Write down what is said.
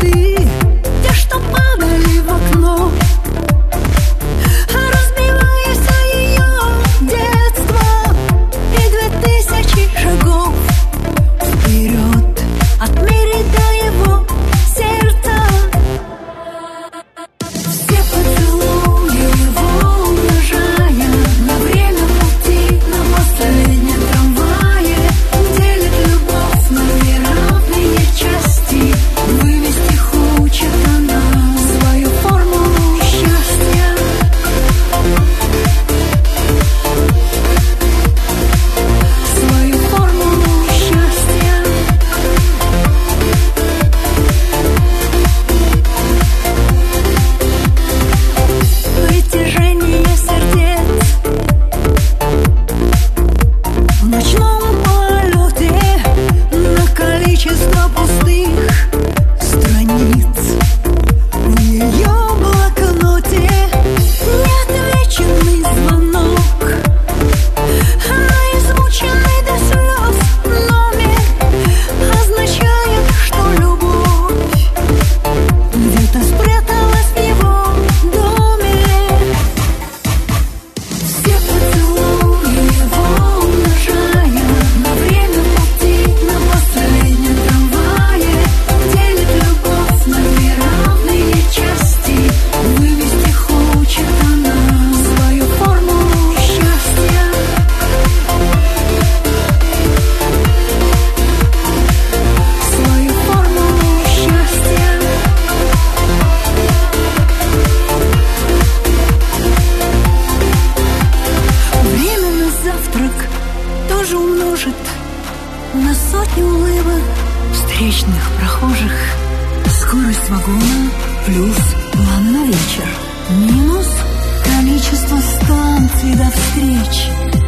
цветы, те, что падали в окно, разбиваясь о ее детство, и 2000 шагов вперед отмерить до его сердца. Все поцелуи его умножая на время пути на последнем трамвае, делит любовь на две равные части. Вывести хочет она свою формулу счастья. Свою формулу счастья. Притяжение сердец в ночном полете на количество пустых страниц в ее блокноте. Неотвеченный звонок, она измученный до слез номер означает, что любовь где-то спряталась в его доме. Все поцелуи его умножая на время пути на последнем трамвае, делит любовь на две равные части. Вывести хочет она свою формулу счастья. Свою формулу счастья. Время на завтрак тоже умножит на сотню улыбок встречных прохожих. Скорость вагона плюс планы на вечер минус количество станций до встреч.